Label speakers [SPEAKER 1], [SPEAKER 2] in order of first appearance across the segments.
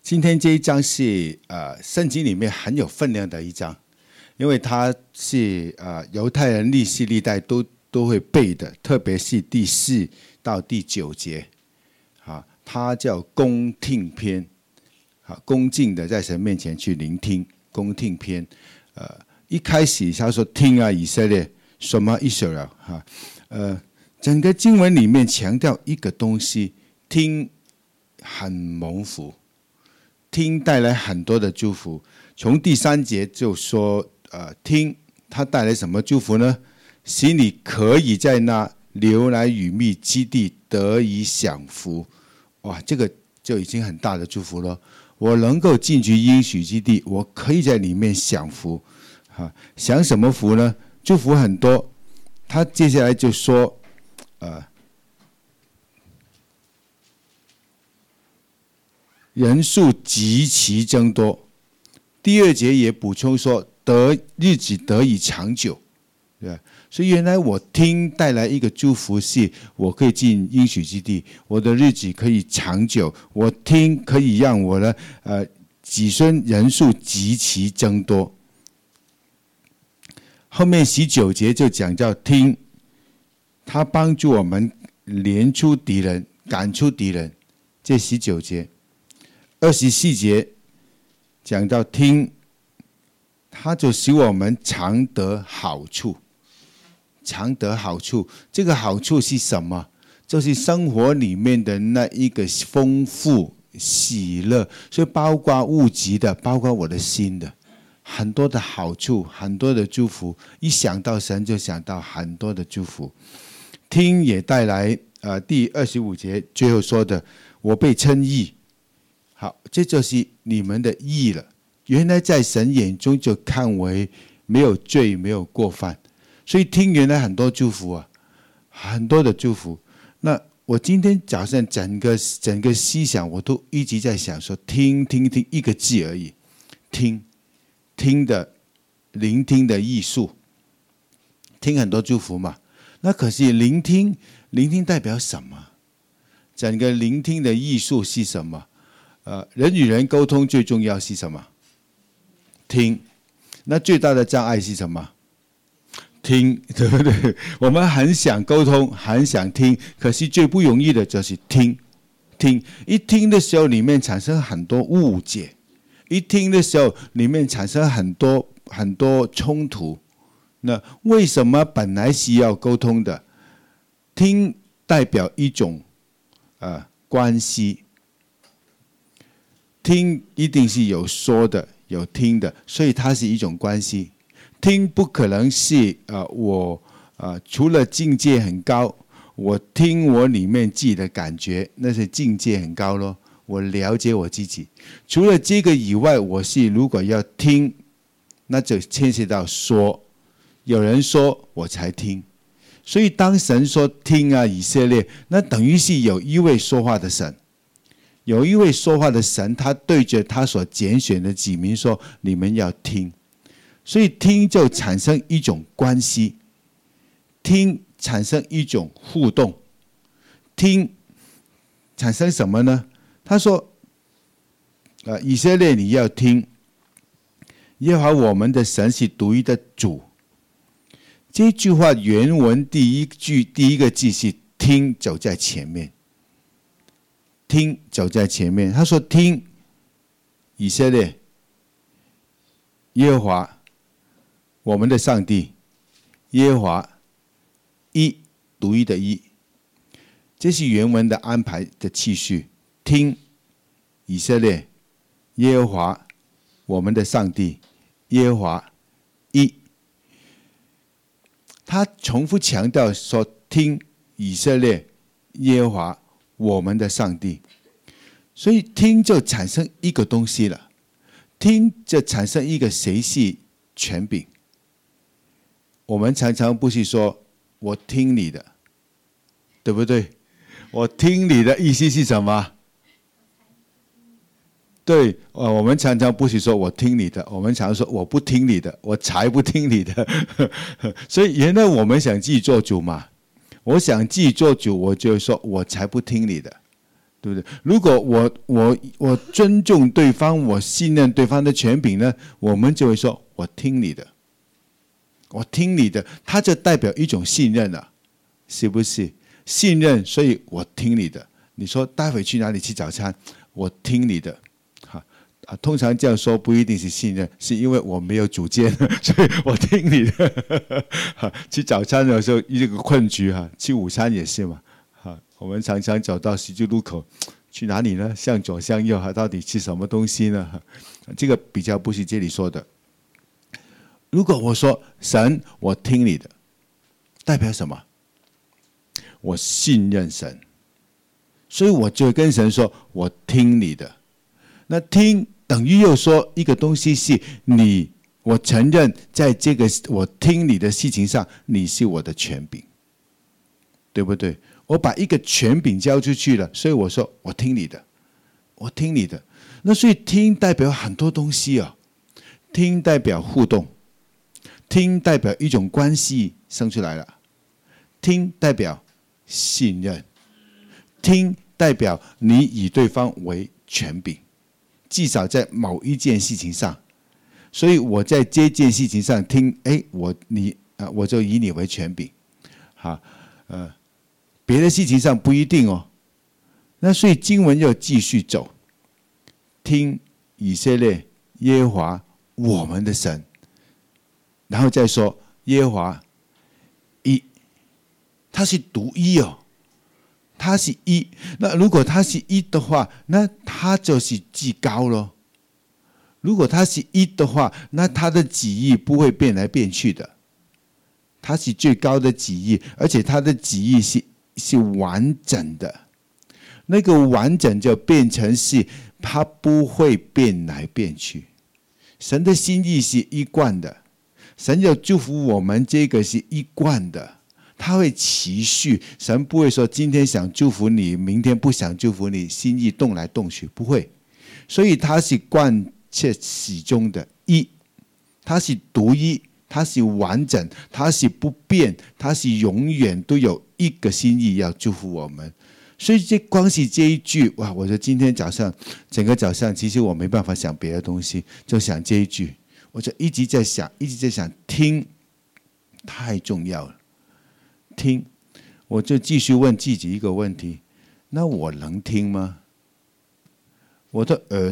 [SPEAKER 1] 今天这一章是圣经里面很有分量的一章，因为它是犹太人历世历代都会背的，特别是第4到第9节，它叫恭听篇，恭敬的在神面前去聆听，恭听篇。一开始他说听啊以色列，什么以色列？整个经文里面强调一个东西，听很蒙福。听带来很多的祝福，从第3节就说，听它带来什么祝福呢？使你可以在那流奶与蜜之地得以享福。哇，这个就已经很大的祝福了。我能够进去应许之地，我可以在里面享福。享什么福呢？祝福很多。他接下来就说，人数极其增多。第2节也补充说，日子得以长久，对吧？所以原来我听带来一个祝福是，我可以进应许之地，我的日子可以长久。我听可以让我的子孙人数极其增多。后面19节就讲到听，他帮助我们撵出敌人，赶出敌人。这19节。24节讲到听，它就使我们常得好处，常得好处。这个好处是什么？就是生活里面的那一个丰富喜乐，所以包括物质的，包括我的心的，很多的好处，很多的祝福。一想到神就想到很多的祝福。听也带来第25节最后说的，我被称义。好，这就是你们的义了。原来在神眼中就看为没有罪，没有过犯，所以听原来很多祝福啊，很多的祝福。那我今天早上整个思想，我都一直在想说，听一个字而已，听的聆听的艺术，听很多祝福嘛。那可是聆听代表什么？整个聆听的艺术是什么？人与人沟通最重要是什么？听。那最大的障碍是什么？听，对不对？我们很想沟通，很想听，可是最不容易的就是听。一听的时候，里面产生很多误解；一听的时候，里面产生很多冲突。那为什么本来是要沟通的？听代表一种关系。听一定是有说的，有听的，所以它是一种关系。听不可能是我除了境界很高，我听我里面自己的感觉，那是境界很高咯。我了解我自己。除了这个以外，我是如果要听，那就牵涉到说，有人说我才听。所以当神说听啊以色列，那等于是有一位说话的神。有一位说话的神，他对着他所拣选的子民说，你们要听。所以听就产生一种关系，听产生一种互动。听产生什么呢？他说以色列你要听，耶和华我们的神是独一的主。这句话原文第一个字是听，走在前面。听走在前面，他说听以色列，耶和华我们的上帝，耶和华独一的一，这是原文的安排的次序。听以色列，耶和华我们的上帝，耶和华一。他重复强调说，听以色列，耶和华我们的上帝。所以听就产生一个东西了，听就产生一个谁是权柄。我们常常不是说我听你的，对不对？我听你的意思是什么？对，我们常常不是说我听你的，我们常说我不听你的，我才不听你的。所以原来我们想自己做主嘛，我想自己做主，我就说我才不听你的， 对不对？如果我尊重对方，我信任对方的权柄呢，我们就会说我听你的，我听你的，它就代表一种信任了，是不是？信任，所以我听你的。你说待会去哪里吃早餐？我听你的。通常这样说不一定是信任，是因为我没有主见，所以我听你的。吃早餐的时候一个困局，吃午餐也是嘛。我们常常走到十字路口，去哪里呢？向左向右，到底吃什么东西呢？这个比较不是这里说的。如果我说神，我听你的，代表什么？我信任神，所以我就跟神说，我听你的。那听等于又说一个东西是你，我承认在这个我听你的事情上，你是我的权柄，对不对？我把一个权柄交出去了，所以我说我听你的，我听你的。那所以听代表很多东西啊，听代表互动，听代表一种关系生出来了，听代表信任，听代表你以对方为权柄，至少在某一件事情上。所以我在这件事情上听，我就以你为权柄，别的事情上不一定哦。那所以经文要继续走，听以色列耶和华我们的神，然后再说耶和华一，他是独一哦，他是一。那如果他是一的话，那他就是至高咯。如果他是一的话，那他的旨意不会变来变去的，他是最高的旨意，而且他的旨意是完整的。那个完整就变成是他不会变来变去。神的心意是一贯的，神要祝福我们，这个是一贯的，他会持续。神不会说今天想祝福你，明天不想祝福你，心意动来动去，不会。所以他是贯彻始终的一，他是独一，他是完整，他是不变，他是永远都有一个心意要祝福我们。所以这光是这一句，哇！我说今天早上整个早上，其实我没办法想别的东西，就想这一句，我就一直在想，听太重要了。听，我就继续问自己一个问题：那我能听吗？我的耳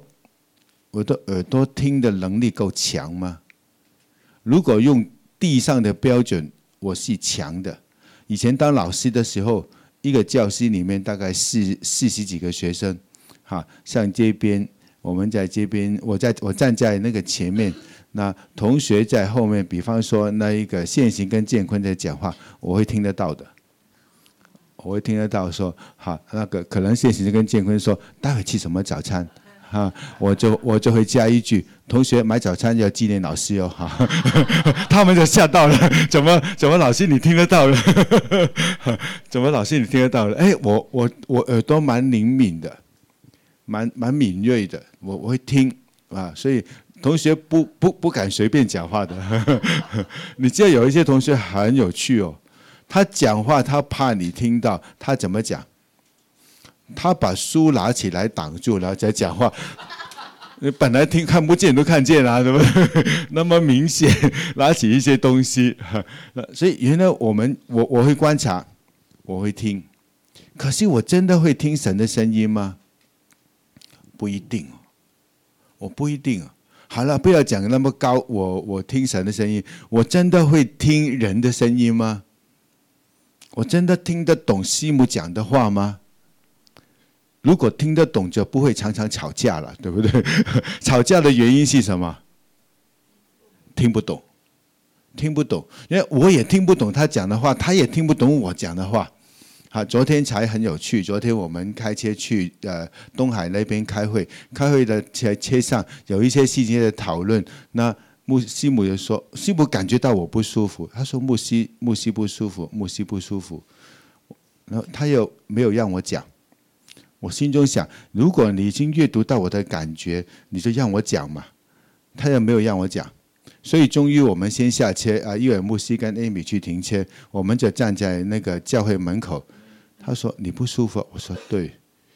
[SPEAKER 1] 朵听的能力够强吗？如果用地上的标准，我是强的。以前当老师的时候，一个教室里面大概40几个学生，像这边，我们在这边，我站在那个前面，那同学在后面。比方说那一个现行跟建坤在讲话，我会听得到的，我会听得到说，那个可能现行跟建坤说，待会吃什么早餐？我就会加一句：同学买早餐要纪念老师哦。他们就吓到了，怎么老师你听得到了？怎么老师你听得到了？我耳朵蛮灵敏的，蛮敏锐的，我会听啊。所以同学不敢随便讲话的。你知道有一些同学很有趣哦，他讲话他怕你听到，他怎么讲？他把书拿起来挡住，然后再讲话。本来看不见都看见了，对不对？那么明显，拿起一些东西。所以原来我会观察，我会听。可是我真的会听神的声音吗？不一定，我不一定。好了，不要讲那么高。我听神的声音，我真的会听人的声音吗？我真的听得懂师母讲的话吗？如果听得懂，就不会常常吵架了，对不对？吵架的原因是什么？听不懂，因为我也听不懂他讲的话，他也听不懂我讲的话。昨天才很有趣，昨天我们开车去东海那边开会的车上有一些细节的讨论。那师母就说，师母感觉到我不舒服，他说牧师不舒服，然后他又没有让我讲。我心中想，如果你已经阅读到我的感觉，你就让我讲嘛。他也没有让我讲，所以终于我们先下车，伊尔牧师跟 Amy 去停车，我们就站在那个教会门口。他说你不舒服，我说对。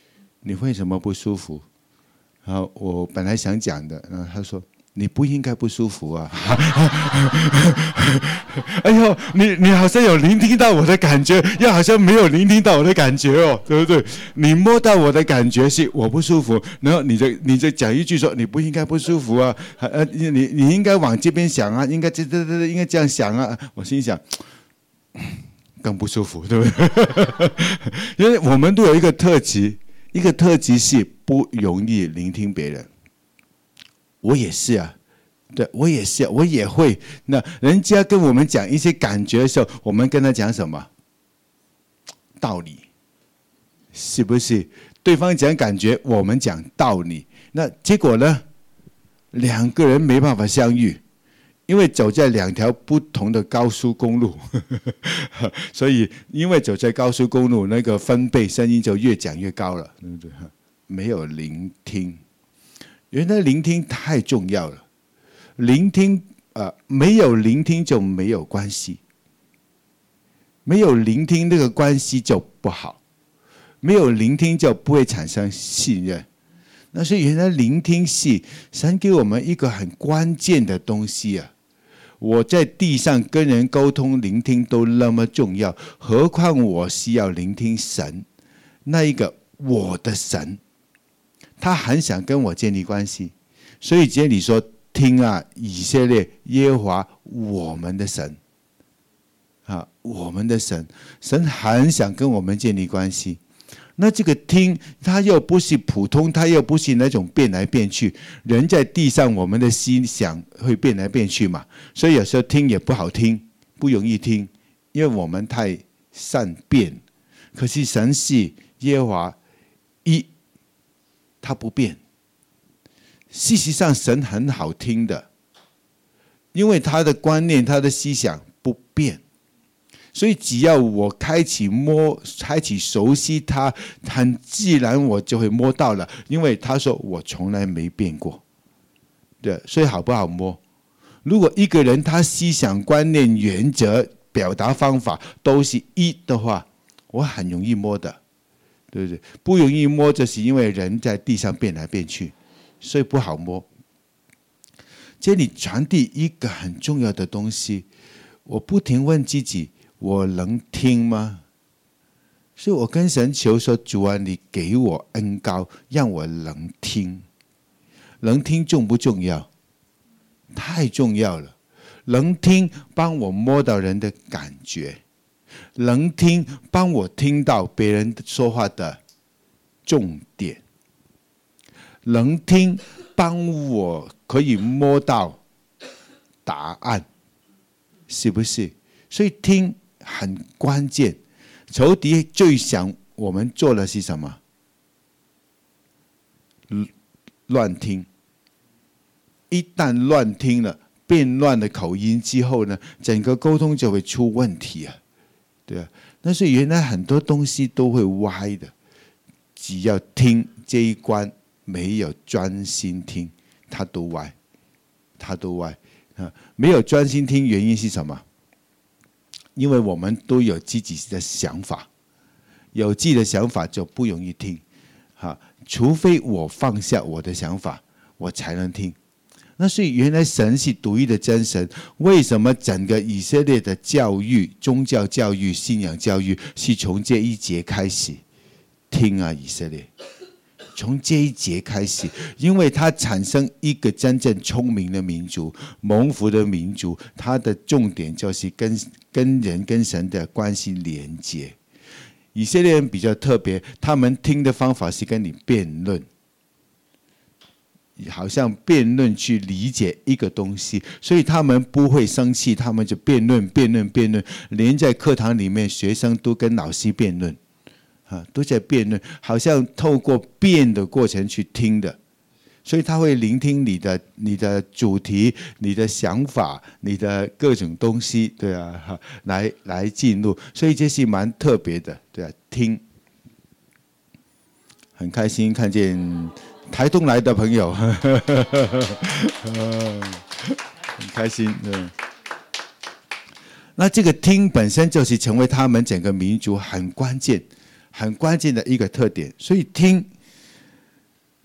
[SPEAKER 1] 你为什么不舒服？然后我本来想讲的，然后他说你不应该不舒服啊。哎呦，你好像有聆听到我的感觉，又好像没有聆听到我的感觉哦，对不对？你摸到我的感觉是我不舒服，然后你就讲一句说你不应该不舒服啊，你应该往这边想啊，应该应该这样想啊。我心想更不舒服，对不对？因为我们都有一个特质是不容易聆听别人。我也是啊。对，我也是，我也会。那人家跟我们讲一些感觉的时候，我们跟他讲什么道理？是不是？对方讲感觉，我们讲道理。那结果呢？两个人没办法相遇，因为走在两条不同的高速公路，所以因为走在高速公路，那个分贝声音就越讲越高了，对不对？没有聆听，原来聆听太重要了。聆听没有聆听就没有关系，没有聆听那个关系就不好，没有聆听就不会产生信任。那所以原来聆听是神给我们一个很关键的东西啊！我在地上跟人沟通聆听都那么重要，何况我需要聆听神，那一个我的神，他很想跟我建立关系。所以今天你说听啊，以色列耶和华我们的神啊，我们的神，神很想跟我们建立关系。那这个听，它又不是普通，它又不是那种变来变去。人在地上，我们的思想会变来变去嘛，所以有时候听也不好听，不容易听，因为我们太善变。可是神是耶和华一，他不变。事实上，神很好听的，因为他的观念、他的思想不变，所以只要我开启熟悉他，很自然我就会摸到了。因为他说我从来没变过，对，所以好不好摸？如果一个人他思想、观念、原则、表达方法都是一的话，我很容易摸的，对不对？不容易摸，就是因为人在地上变来变去。所以不好摸。这里传递一个很重要的东西，我不停问自己：我能听吗？所以我跟神求说：主啊，你给我恩膏，让我能听。能听重不重要？太重要了。能听帮我摸到人的感觉，能听帮我听到别人说话的重点。能听帮我可以摸到答案，是不是？所以听很关键。仇敌最想我们做的是什么？乱听。一旦乱听了，变乱的口音之后呢，整个沟通就会出问题啊，对啊。但是原来很多东西都会歪的，只要听这一关。没有专心听，他都歪。没有专心听，原因是什么？因为我们都有自己的想法，有自己的想法就不容易听。除非我放下我的想法，我才能听。那所以原来神是独一的真神，为什么整个以色列的教育、宗教教育、信仰教育是从这一节开始？听啊，以色列！从这一节开始，因为它产生一个真正聪明的民族、蒙福的民族，它的重点就是跟人跟神的关系连接。以色列人比较特别，他们听的方法是跟你辩论，好像辩论去理解一个东西，所以他们不会生气，他们就辩论，连在课堂里面，学生都跟老师辩论。都在辩论，好像透过辩的过程去听的，所以他会聆听你的主题、你的想法、你的各种东西，对啊，来进入，所以这是蛮特别的，对啊，听，很开心看见台东来的朋友，很开心，对。那这个听本身就是成为他们整个民族很关键的一个特点，所以听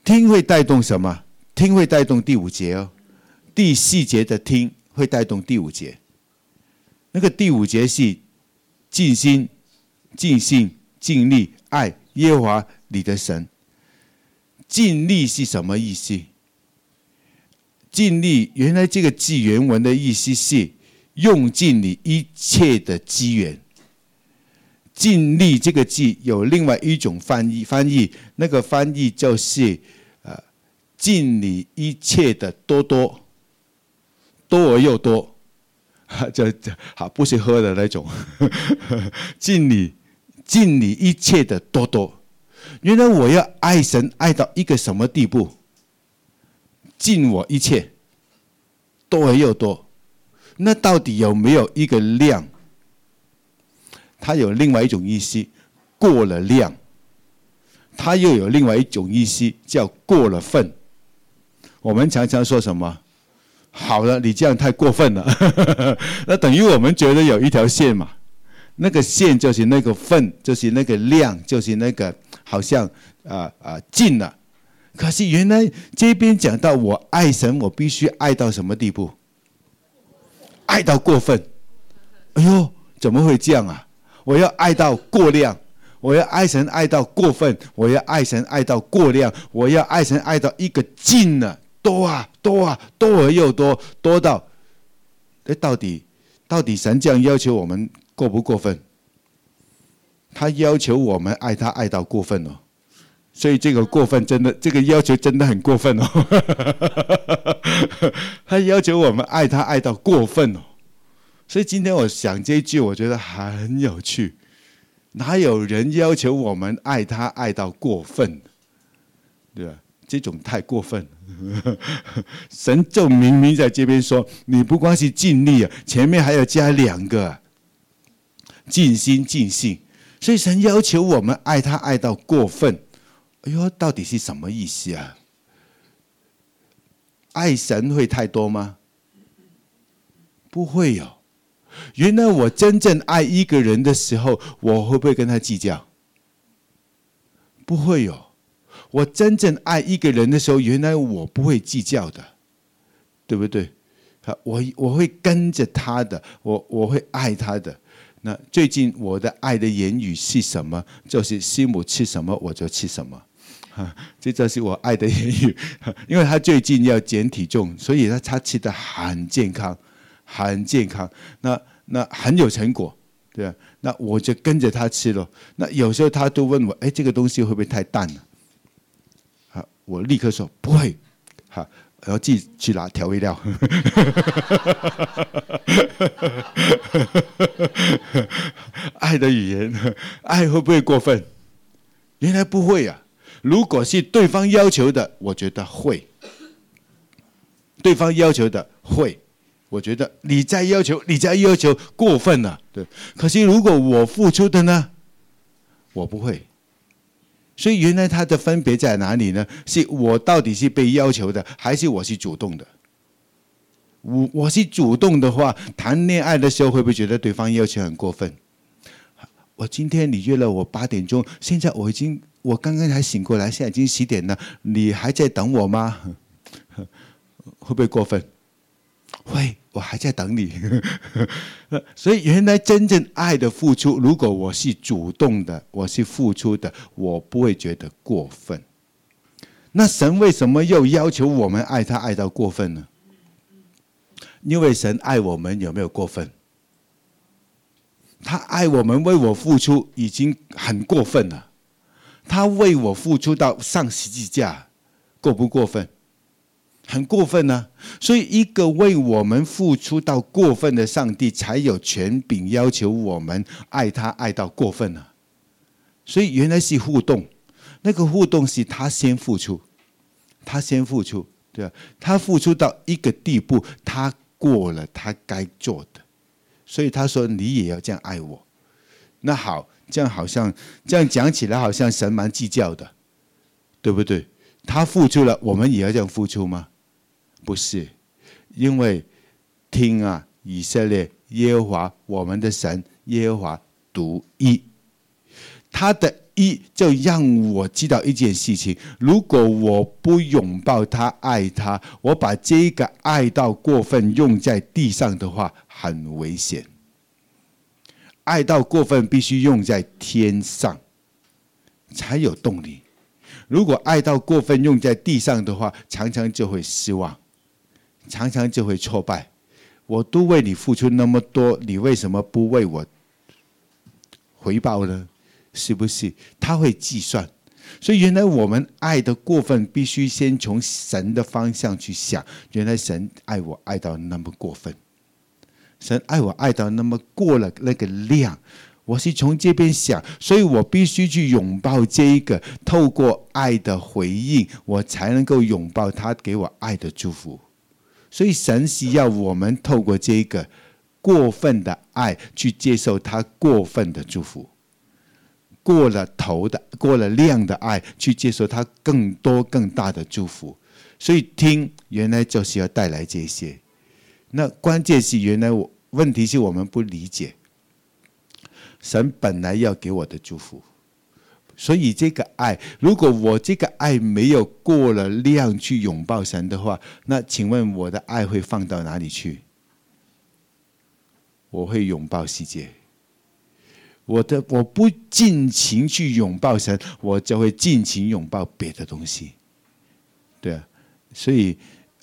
[SPEAKER 1] 听会带动什么？听会带动第5节哦，第4节的听会带动第5节。那个第5节是尽心、尽性、尽力爱耶和华你的神。尽力是什么意思？尽力原来这个字原文的意思是用尽你一切的资源。尽力这个字有另外一种翻译，那个翻译就是尽你一切的多多，多而又多，这好不是喝的那种，尽你一切的多多。原来我要爱神爱到一个什么地步？尽我一切，多而又多。那到底有没有一个量？它有另外一种意思，过了量。它又有另外一种意思，叫过了分。我们常常说什么？好了，你这样太过分了。那等于我们觉得有一条线嘛，那个线就是那个分，就是那个量，就是那个好像尽了。可是原来这边讲到我爱神，我必须爱到什么地步？爱到过分。哎呦，怎么会这样啊？我要爱到过量，我要爱神爱到过分，我要爱神爱到过量，我要爱神爱到一个尽了，多啊多啊，多而又多，多到到底神这样要求我们过不过分？他要求我们爱他爱到过分哦。所以这个过分真的，这个要求真的很过分哦。他要求我们爱他爱到过分哦。所以今天我想这一句，我觉得很有趣。哪有人要求我们爱他爱到过分？对吧？这种太过分了。神就明明在这边说，你不光是尽力啊，前面还要加2个，尽心尽性。所以神要求我们爱他爱到过分。哎呦，到底是什么意思啊？爱神会太多吗？不会有。原来我真正爱一个人的时候，我会不会跟他计较？不会有。我真正爱一个人的时候，原来我不会计较的，对不对？我会跟着他的，我会爱他的。那最近我的爱的言语是什么？就是师母吃什么我就吃什么。这就是我爱的言语。因为他最近要减体重，所以他吃得很健康，很健康。那很有成果，对吧？那我就跟着他吃了。那有时候他都问我，哎，这个东西会不会太淡了？我立刻说不会。然后自己去拿调味料。爱的语言，爱会不会过分？原来不会啊。如果是对方要求的，我觉得会。对方要求的会，我觉得你再要求过分了，对。可是如果我付出的呢，我不会。所以原来它的分别在哪里呢？是我到底是被要求的，还是我是主动的？我是主动的话，谈恋爱的时候会不会觉得对方要求很过分？我今天你约了我8点钟，现在我刚刚才醒过来，现在已经10点了，你还在等我吗？会不会过分？会，我还在等你。所以原来真正爱的付出，如果我是主动的，我是付出的，我不会觉得过分。那神为什么又要求我们爱他爱到过分呢？因为神爱我们有没有过分？他爱我们为我付出已经很过分了。他为我付出到上十字架，过不过分？很过分啊。所以一个为我们付出到过分的上帝，才有权柄要求我们爱他爱到过分啊。所以原来是互动，那个互动是他先付出，对吧？他付出到一个地步，他过了他该做的，所以他说你也要这样爱我。那好，这样讲起来好像神蛮计较的，对不对？他付出了，我们也要这样付出吗？不是，因为听啊，以色列，耶和华我们的神，耶和华独一，他的就让我知道一件事情：如果我不拥抱他、爱他，我把这个爱到过分用在地上的话，很危险。爱到过分必须用在天上，才有动力。如果爱到过分用在地上的话，常常就会失望，常常就会挫败。我都为你付出那么多，你为什么不为我回报呢？是不是？他会计算。所以原来我们爱的过分，必须先从神的方向去想。原来神爱我爱到那么过分，神爱我爱到那么过了那个量，我是从这边想，所以我必须去拥抱这一个，透过爱的回应，我才能够拥抱他给我爱的祝福。所以神是要我们透过这一个过分的爱去接受他过分的祝福，过了头的、过了量的爱去接受他更多更大的祝福。所以听原来就是要带来这些。那关键是原来问题是我们不理解神本来要给我的祝福。所以这个爱，如果我这个爱没有过了量去拥抱神的话，那请问我的爱会放到哪里去？我会拥抱世界。我不尽情去拥抱神，我就会尽情拥抱别的东西。对啊，所以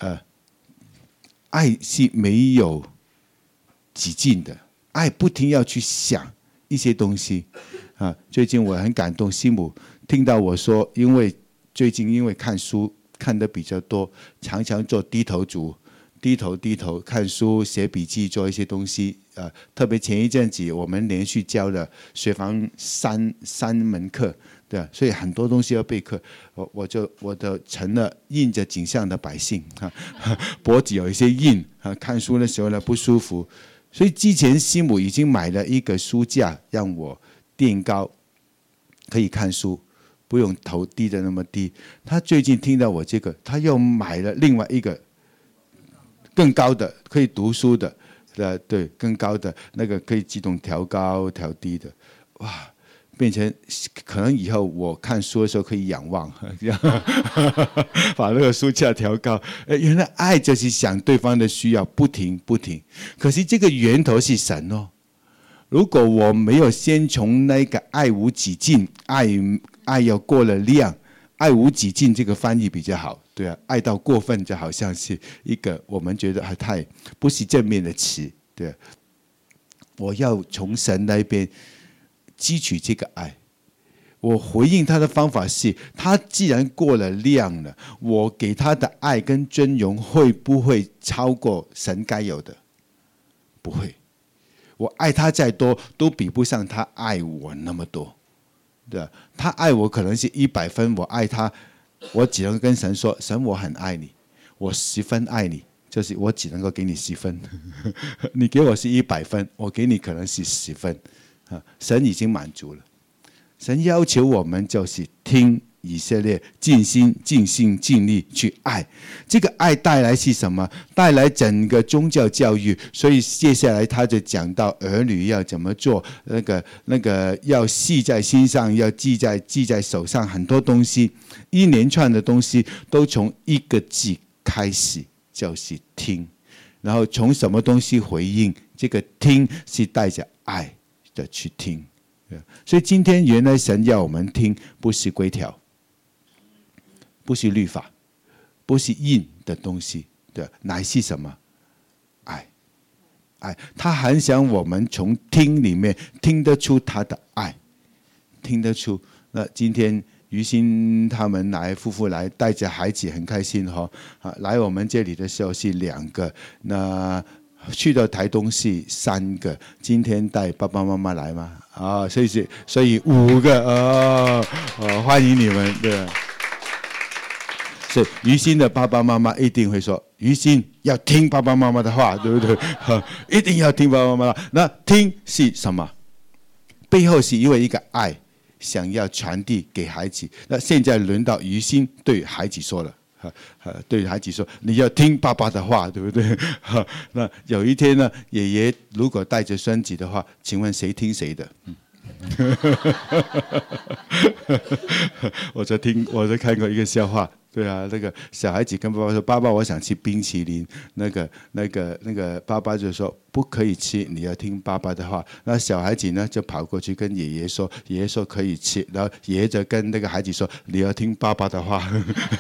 [SPEAKER 1] 爱是没有极尽的，爱不停要去想一些东西。最近我很感动，师母听到我说，最近因为看书看得比较多，常常做低头族，低头看书、写笔记、做一些东西。特别前一阵子我们连续教了学房三门课，对啊，所以很多东西要备课。我就成了印着景象的百姓，脖子有一些印，看书的时候呢不舒服，所以之前师母已经买了一个书架让我垫高，可以看书，不用头低的那么低。他最近听到我这个，他又买了另外一个更高的，可以读书的，对，更高的那个可以自动调高调低的，哇，变成可能以后我看书的时候可以仰望，把那个书架调高。原来爱就是想对方的需要，不停。可是这个源头是神哦。如果我没有先从那个爱无止境，爱要过了量，爱无止境这个翻译比较好，对啊，爱到过分就好像是一个我们觉得还太不是正面的词，对啊，我要从神那边汲取这个爱。我回应他的方法是，他既然过了量了，我给他的爱跟尊荣会不会超过神该有的？不会。我爱他再多，都比不上他爱我那么多，对吧？他爱我可能是100分，我爱他，我只能跟神说：神，我很爱你，我10分爱你，就是我只能够给你10分。你给我是100分，我给你可能是10分，神已经满足了。神要求我们就是听以色列，尽心尽性尽力去爱。这个爱带来是什么？带来整个宗教教育。所以接下来他就讲到儿女要怎么做，那个要系在心上，要记在手上，很多东西，一连串的东西都从一个字开始，就是听。然后从什么东西回应？这个听是带着爱的去听。所以今天原来神要我们听，不是规条，不是律法，不是硬的东西，对，乃是什么？爱。他很想我们从听里面听得出他的爱，听得出。那今天于心他们夫妇来带着孩子很开心哈，来我们这里的时候是2个，那去到台东是3个，今天带爸爸妈妈来吗？所以5个欢迎你们，对。所以于心的爸爸妈妈一定会说，于心要听爸爸妈妈的话，对不对？一定要听爸爸妈妈的话。那听是什么？背后是因为一个爱，想要传递给孩子。那现在轮到于心对孩子说了。对孩子说，你要听爸爸的话，对不对？那有一天呢，爷爷如果带着孙子的话，请问谁听谁的？ 我在看过一个笑话，对啊，那个小孩子跟爸爸说：“爸爸，我想吃冰淇淋。”那个爸爸就说：“不可以吃，你要听爸爸的话。”那小孩子呢就跑过去跟爷爷说，爷爷说可以吃，然后爷爷就跟那个孩子说：“你要听爸爸的话。”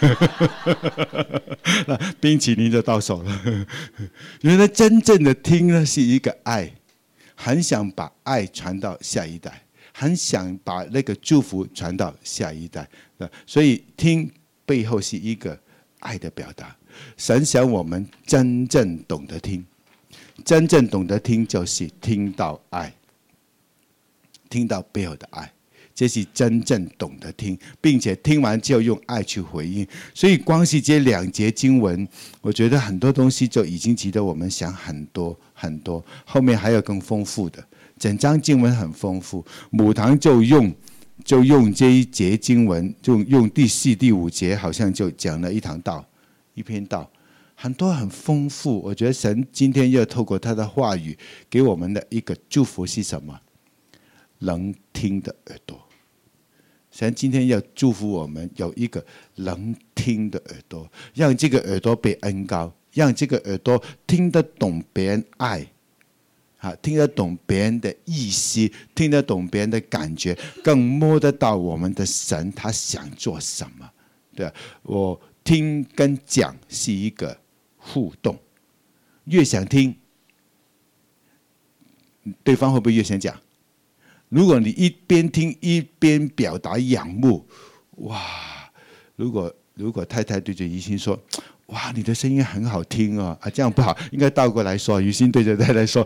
[SPEAKER 1] 那冰淇淋就到手了。原来真正的听呢是一个爱，很想把爱传到下一代。很想把那个祝福传到下一代，所以听背后是一个爱的表达。神想我们真正懂得听，真正懂得听就是听到爱，听到背后的爱，这是真正懂得听，并且听完之后用爱去回应。所以光是这2节经文，我觉得很多东西就已经值得我们想很多很多，后面还有更丰富的。整章经文很丰富，母堂就用这一节经文，就用第4、第5节，好像就讲了一篇道，很多很丰富。我觉得神今天要透过他的话语给我们的一个祝福是什么？能听的耳朵。神今天要祝福我们有一个能听的耳朵，让这个耳朵被恩膏，让这个耳朵听得懂别人爱。听得懂别人的意思，听得懂别人的感觉，更摸得到我们的神他想做什么。对啊，我听跟讲是一个互动，越想听，对方会不会越想讲？如果你一边听一边表达仰慕，哇！如果太太对着于心说：“哇，你的声音很好听哦！”这样不好，应该倒过来说。于心对着太太说：“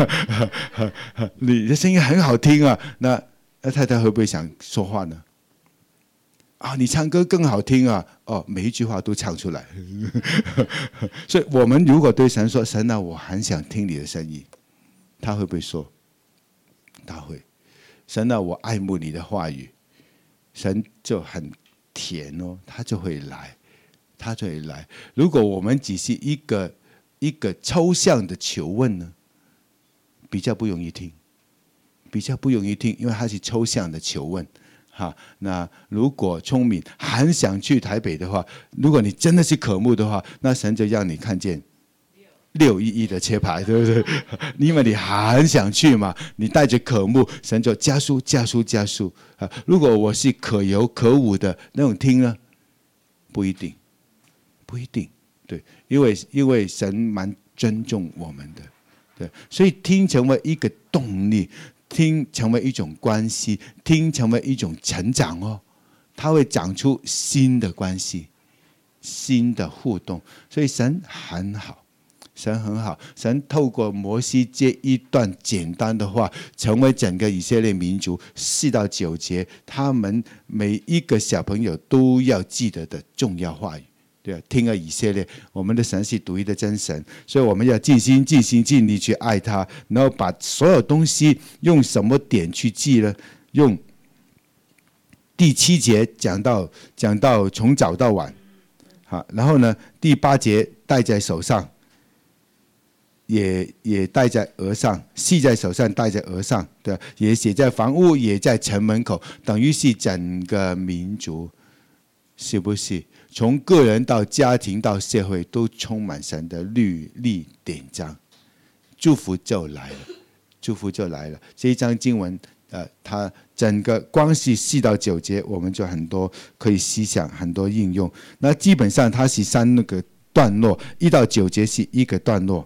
[SPEAKER 1] 你的声音很好听啊！”那太太会不会想说话呢？你唱歌更好听啊！每一句话都唱出来。所以，我们如果对神说：“神啊，我很想听你的声音。”他会不会说？他会。神啊，我爱慕你的话语。神就很甜哦，他就会来。他就会来。如果我们只是一个抽象的求问呢，比较不容易听，因为它是抽象的求问。那如果聪明很想去台北的话，如果你真的是渴慕的话，那神就让你看见611的车牌，对不对？因为你很想去嘛，你带着渴慕，神就加速。如果我是可有可无的那种听呢，不一定。对，因为神蛮尊重我们的，对，所以听成为一个动力，听成为一种关系，听成为一种成长哦，它会长出新的关系，新的互动。所以神很好，神透过摩西这一段简单的话，成为整个以色列民族4到9节，他们每一个小朋友都要记得的重要话语。对啊，听了以色列，我们的神是独一的真神，所以我们要尽心尽力去爱他，然后把所有东西用什么点去记呢？用第7节讲到从早到晚，然后呢第8节戴在手上，也戴在额上，系在手上，戴在额上，对，也写在房屋，也在城门口，等于是整个民族，是不是？从个人到家庭到社会，都充满神的律例典章，祝福就来了。这一章经文，它整个光是4到9节，我们就很多可以思想，很多应用。那基本上它是3个段落，1到9节是一个段落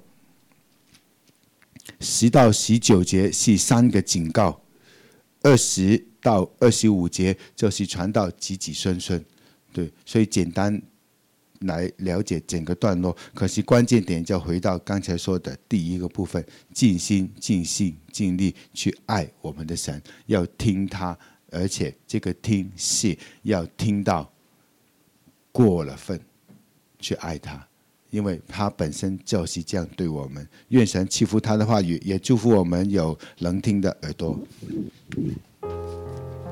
[SPEAKER 1] ，10到19节是3个警告，20到25节就是传到子子孙孙。对，所以简单来了解整个段落，可是关键点就回到刚才说的第一个部分：尽心、尽性、尽力去爱我们的神，要听他，而且这个听是要听到过了分去爱他，因为他本身就是这样对我们。愿神赐福他的话语，也祝福我们有能听的耳朵。